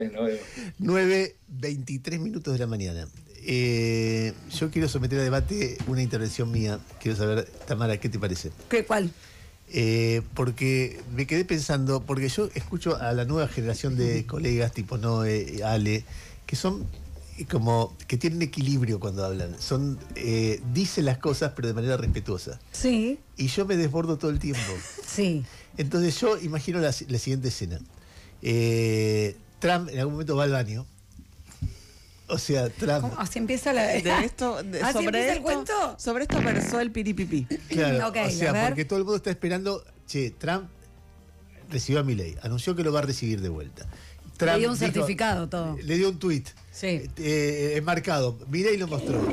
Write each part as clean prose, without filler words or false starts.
Nos vemos. 9:23 de la mañana. Yo quiero someter a debate una intervención mía. Quiero saber, Tamara, ¿qué te parece? ¿Cuál? Porque me quedé pensando, porque yo escucho a la nueva generación de colegas tipo Noé, Ale, que son como que tienen equilibrio cuando hablan. Dicen las cosas pero de manera respetuosa. Sí. Y yo me desbordo todo el tiempo. Sí. Entonces yo imagino la siguiente escena. Trump en algún momento va al baño. O sea, Trump... ¿Cómo? Así empieza la... ¿Así empieza el cuento? Sobre esto versó el piripipí. Claro, Okay, o sea, a ver. porque todo el mundo está esperando... Trump recibió a Milei, anunció que lo va a recibir de vuelta. Trump Le dio un dijo, certificado, todo. Le dio un tuit. Sí. Enmarcado. Milei lo mostró.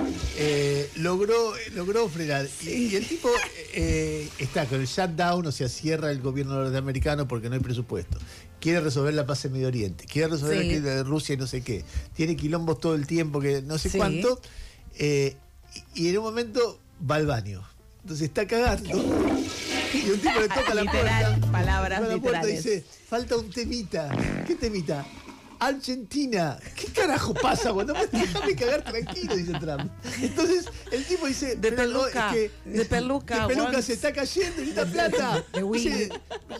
Logró frenar. Y el tipo está con el shutdown, o sea, cierra el gobierno norteamericano porque no hay presupuesto. Quiere resolver la paz en Medio Oriente. Quiere resolver aquí de Rusia y no sé qué. Tiene quilombos todo el tiempo, que no sé cuánto. Y en un momento va al baño. Entonces está cagando. Y un tipo le toca la puerta. Palabras la puerta y literales. dice, falta un temita. ¿Qué temita? Argentina. ¿Qué carajo pasa? Bueno, déjame cagar tranquilo, dice Trump. Entonces el tipo dice, De peluca, de peluca se está cayendo, necesita plata. Dice,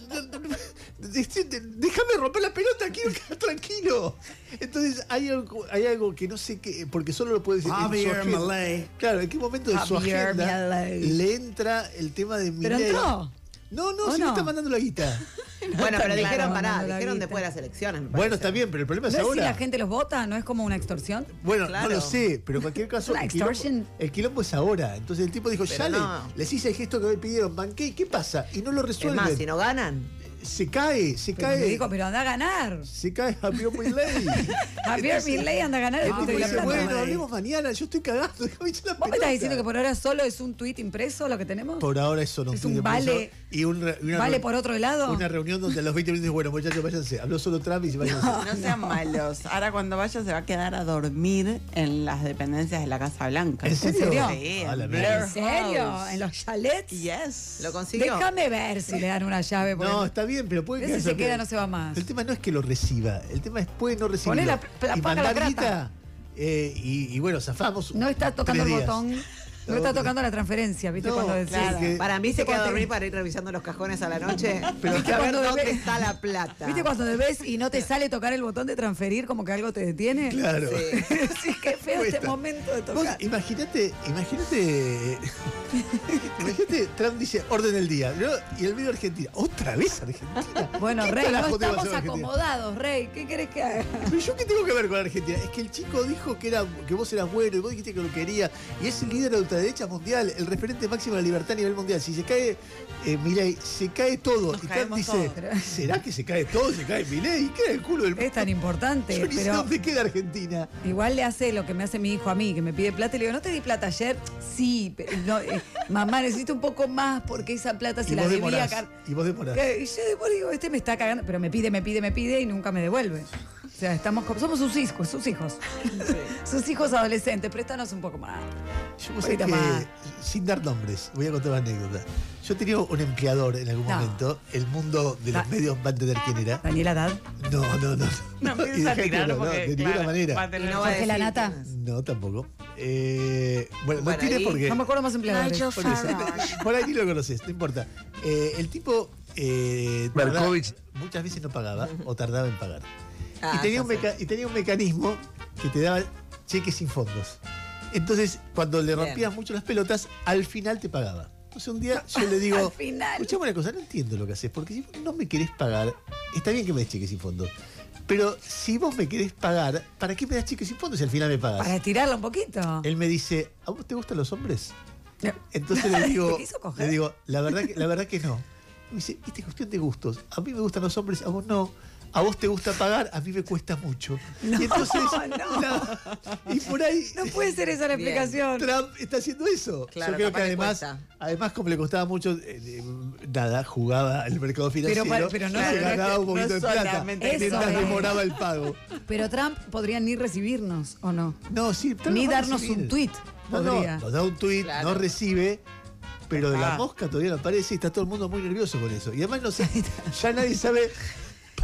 déjame romper la pelota, quiero quedar tranquilo. Entonces hay algo que no sé qué, porque solo lo puede decir Javier Milei. Claro, ¿en qué momento de su Javier agenda Milei. le entra el tema de Milei? ¿Pero entró? No, ¿O sí no? está mandando la guita. Bueno, pero dijeron, mandando la dijeron guita. después de las elecciones, me Bueno, parece. está bien, pero el problema es ¿No es si ahora. la gente los vota? ¿No es como una extorsión? Bueno, Claro. no lo sé, pero en cualquier caso, Una extortion. el quilombo es ahora. Entonces el tipo dijo, Pero ya no. les hice el gesto que me pidieron, banqué, ¿qué pasa? Y no lo Es resuelven. más, si no ganan, Se cae. Pero me dijo, pero anda a ganar. Se cae Javier Milei. Javier Milei anda a ganar el El voto tipo de la dice, plata. bueno, hablemos mañana, yo estoy cagando, déjame echar la ¿Vos me estás pelota. diciendo que por ahora solo es un tuit impreso lo que tenemos? Por ahora eso no Es tiene un preso. vale- Y una ¿Vale por otro lado? Una reunión donde a los 20 minutos, bueno, muchachos, váyanse. Habló solo Trump y se váyanse. No sean malos. Ahora cuando vaya se va a quedar a dormir en las dependencias de la Casa Blanca. ¿En serio? Sí, A la en mierda. Blair ¿En serio? House. ¿En los chalets? Yes. lo consiguió. Déjame ver si le dan una llave. porque No, está bien, pero puede ese quedarse- se queda, no se va más. El tema no es que lo reciba, el tema es puede no recibirlo. Poné la y paga la mandar grata. guita, y bueno, zafamos. No está tocando 3 el días. botón. No está tocando la transferencia, ¿viste? No, Cuando decís. claro. que- Para mí se queda a cuando- dormir para ir revisando los cajones a la noche. Pero- ¿Viste a ver cuando dónde debe- está la plata? ¿Viste cuando debes y no te sale tocar el botón de transferir como que algo te detiene? Claro. Sí, qué feo este Cuesta. momento de Vos tocar. imagínate, Trump dice orden del día, ¿no? Y el video Argentina, otra vez Argentina. Bueno, ¿Qué Rey, no carajo tengo que estamos hacer Argentina? acomodados, Rey. ¿Qué querés que haga? Pero yo qué tengo que ver con Argentina, es que el chico dijo que vos eras bueno y vos dijiste que lo quería, y es el líder de la ultraderecha mundial, el referente máximo de la libertad a nivel mundial. Si se cae Milei, se cae todo. Nos Y Trump caemos dice, todos. ¿será que se cae todo? ¿Se cae Milei? ¿Qué era el culo del mundo? Es tan importante, Yo ni sé pero dónde queda Argentina. igual le hace lo que me hace mi hijo a mí, que me pide plata y le digo, ¿no te di plata ayer? Sí, pero no, mamá, necesito un poco más porque esa plata se Y la vos debía. demorás. Y vos demorás. Y yo después digo, este me está cagando, pero me pide y nunca me devuelve. O sea, somos sus hijos, sus hijos adolescentes, préstanos un poco más. Yo vos sabés Poquito que, más. sin dar nombres, voy a contar una anécdota. Yo tenía un empleador en algún No. momento, el mundo de los medios va a entender quién era. Daniel Haddad. No. No Y empieces a dejá que tirarlo no, porque, de ninguna claro, manera. va a tener- Y no va a Jorge decir Lanata. quién es. No, tampoco. Bueno, no Bueno, tires ahí- porque... No me acuerdo más empleadores. por eso, por ahí ni lo conoces, no importa. El tipo Berkovich. muchas veces no pagaba o tardaba en pagar. Ah, y, tenía ya sé. y tenía un mecanismo que te daba cheques sin fondos. Entonces, cuando le rompías Bien. mucho las pelotas, al final te pagaba. Entonces un día yo le digo, Al final. escuchame una cosa, no entiendo lo que haces, porque si vos no me querés pagar, está bien que me des cheques sin fondos, pero si vos me querés pagar, ¿para qué me das cheques sin fondos si al final me pagas? Para estirarlo un poquito. Él me dice, ¿a vos te gustan los hombres? No. Entonces le digo, ¿Te quiso coger? le digo, la verdad que no. Me dice, esta es cuestión de gustos. A mí me gustan los hombres, a vos no. A vos te gusta pagar, a mí me cuesta mucho. No, y entonces, no. y por ahí No puede ser esa la Bien. explicación. Trump está haciendo eso. Claro, Yo creo que capaz le además, cuesta. como le costaba mucho, nada, jugaba el mercado financiero, pero no se solamente- ganaba un poquito no de plata solamente eso, mientras ¿no? demoraba el pago. Pero Trump podría ni recibirnos, ¿o no? No, sí, Trump Ni nos va a darnos recibir. un tuit. No, Podría. nos da un tuit, Claro. no recibe, pero de la Ah. mosca todavía no aparece y está todo el mundo muy nervioso con eso. Y además no sé, ya nadie sabe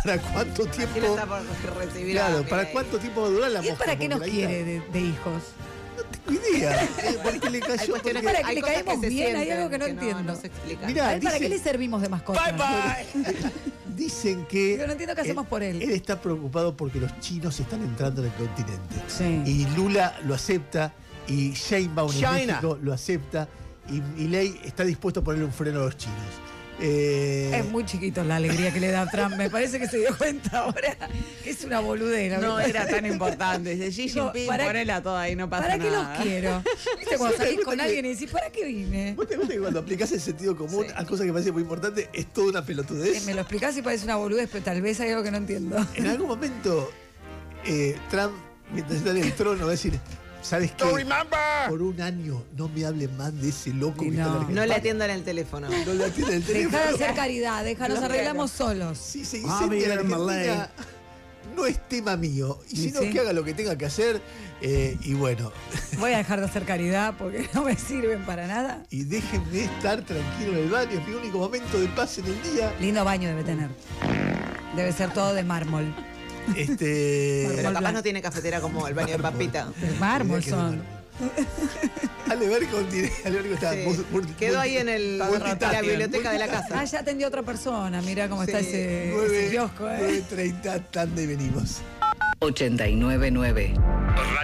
¿para cuánto Brasil tiempo? está por recibir a Claro, ¿para Milei. cuánto tiempo va a durar la ¿Y él mosca? para qué nos Porque la quiere idea- de hijos? No tengo idea. Porque le Hay cayó. cuestiones porque- Para que hay le cosas caemos se bien, hay sienten algo que no entiendo. No se explican. Mirá, ¿A él ¿Para qué dice- le servimos de mascota? Dicen que. Yo no entiendo qué hacemos por él. Él está preocupado porque los chinos están entrando en el continente. Sí. Y Lula lo acepta, y Sheinbaum en China. México lo acepta, y Milei está dispuesto a ponerle un freno a los chinos. Es muy chiquito la alegría que le da a Trump. Me parece que se dio cuenta ahora que es una boludera. No ¿viste? era tan importante. Dice Xi Digo, Jinping, ¿para- ponela toda ahí, no pasa ¿Para qué nada. los quiero? ¿Viste cuando salís con que- alguien y decís, ¿para qué vine? ¿Vos te gusta que cuando aplicás el sentido común a cosas que parecen muy importantes es toda una pelotudez? Me lo explicás y parece una boludez, pero tal vez hay algo que no entiendo. En algún momento, Trump, mientras está en el trono, va a decir, ¿sabes qué? Por un año no me hablen más de ese loco Y que está en no. Argentina. No le atiendan el teléfono. No le atiende el teléfono. Dejá de hacer caridad, nos arreglamos solos. Si se Ah, incendia la bien, Malay. Argentina, no es tema mío. Y si Y no, sí. que haga lo que tenga que hacer. Y bueno, Voy a dejar de hacer caridad porque no me sirven para nada. y déjenme estar tranquilo en el baño. Es mi único momento de paz en el día. Lindo baño debe tener. Debe ser todo de mármol. Pero capaz blanco. no tiene cafetera como el baño de Papita. De mármol Mirá que son. de Ale Berco está Sí. Quedó ahí en la biblioteca de la casa. Ah, ya atendió otra persona. Mirá cómo está Sí, ese kiosco, 9:30, tanda y venimos. 89.9